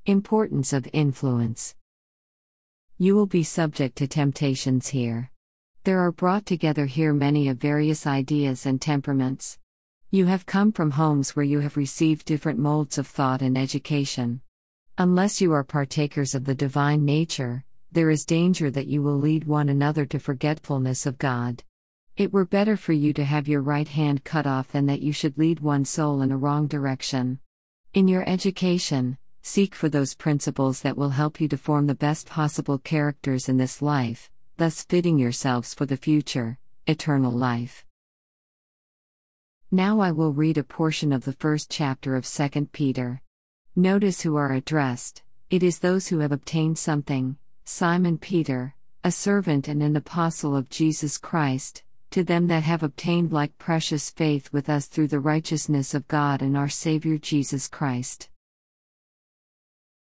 Importance of influence. You will be subject to temptations here. There are brought together here many of various ideas and temperaments. You have come from homes where you have received different molds of thought and education. Unless you are partakers of the divine nature, there is danger that you will lead one another to forgetfulness of God. It were better for you to have your right hand cut off than that you should lead one soul in a wrong direction. In your education, seek for those principles that will help you to form the best possible characters in this life, thus fitting yourselves for the future, eternal life. Now I will read a portion of the first chapter of 2 Peter. Notice who are addressed. It is those who have obtained something: Simon Peter, a servant and an apostle of Jesus Christ, to them that have obtained like precious faith with us through the righteousness of God and our Savior Jesus Christ.